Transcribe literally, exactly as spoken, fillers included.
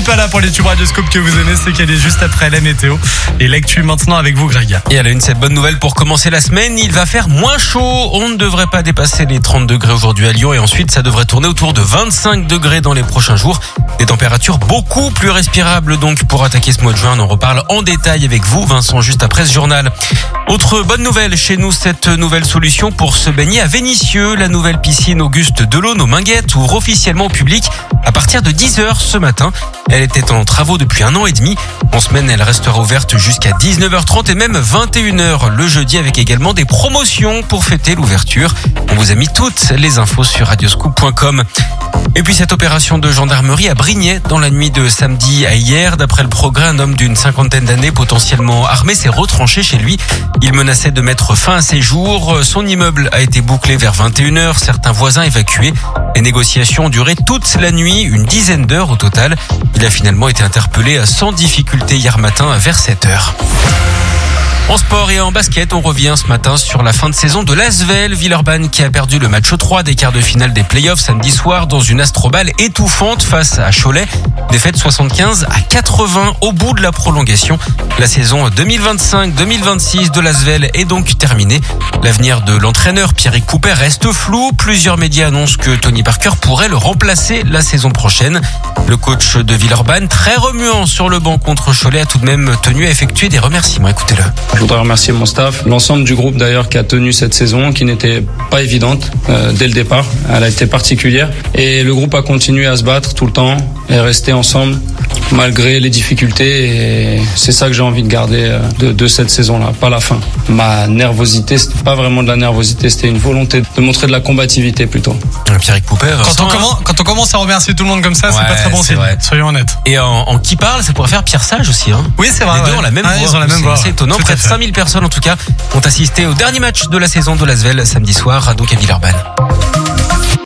pas là pour les tubes Radioscope que vous aimez, c'est qu'elle est juste après la météo. Et l'actu maintenant avec vous, Greg. Et elle a une cette bonne nouvelle pour commencer la semaine. Il va faire moins chaud. On ne devrait pas dépasser les trente degrés aujourd'hui à Lyon. Et ensuite, ça devrait tourner autour de vingt-cinq degrés dans les prochains jours. Des températures beaucoup plus respirables donc pour attaquer ce mois de juin. On en reparle en détail avec vous, Vincent, juste après ce journal. Autre bonne nouvelle chez nous, cette nouvelle solution pour se baigner à Vénissieux. La nouvelle piscine Auguste Delaune aux Minguettes ouvre officiellement au public à partir de dix heures ce matin. Elle était en travaux depuis un an et demi. En semaine, elle restera ouverte jusqu'à dix-neuf heures trente et même vingt et une heures le jeudi avec également des promotions pour fêter l'ouverture. On vous a mis toutes les infos sur radioscoop point com. Et puis cette opération de gendarmerie à Brignais dans la nuit de samedi à hier. D'après le Progrès, un homme d'une cinquantaine d'années potentiellement armé s'est retranché chez lui. Il menaçait de mettre fin à ses jours. Son immeuble a été bouclé vers vingt et une heures. Certains voisins évacués. Les négociations ont duré toute la nuit, une dizaine d'heures au total. Il a finalement été interpellé sans difficulté hier matin vers sept heures. En sport et en basket, on revient ce matin sur la fin de saison de l'A S V L. Villeurbanne qui a perdu le match trois des quarts de finale des playoffs samedi soir dans une astroballe étouffante face à Cholet. Défaite soixante-quinze à quatre-vingts au bout de la prolongation. La saison deux mille vingt-cinq deux mille vingt-six de l'A S V L est donc terminée. L'avenir de l'entraîneur Pierrick Poupet reste flou. Plusieurs médias annoncent que Tony Parker pourrait le remplacer la saison prochaine. Le coach de Villeurbanne, très remuant sur le banc contre Cholet, a tout de même tenu à effectuer des remerciements. Écoutez-le. Je voudrais remercier mon staff, l'ensemble du groupe d'ailleurs qui a tenu cette saison, qui n'était pas évidente euh, dès le départ. Elle a été particulière et le groupe a continué à se battre tout le temps et rester ensemble malgré les difficultés. Et c'est ça que j'ai envie de garder de, de cette saison-là, pas la fin. Ma nervosité, c'était pas vraiment de la nervosité, c'était une volonté de montrer de la combativité plutôt. Pierrick Poupet. Quand on, commence, quand on commence à remercier tout le monde comme ça, ouais, c'est pas très bon signe. Soyons honnêtes. Et en, en qui parle, ça pourrait faire Pierre Sage aussi. Hein. Oui, c'est vrai. Les deux ouais. ont la même ah, voix. Ils ont la même voix. C'est étonnant. Près de cinq mille personnes en tout cas ont assisté au dernier match de la saison de l'A S V L samedi soir, donc à Villeurbanne.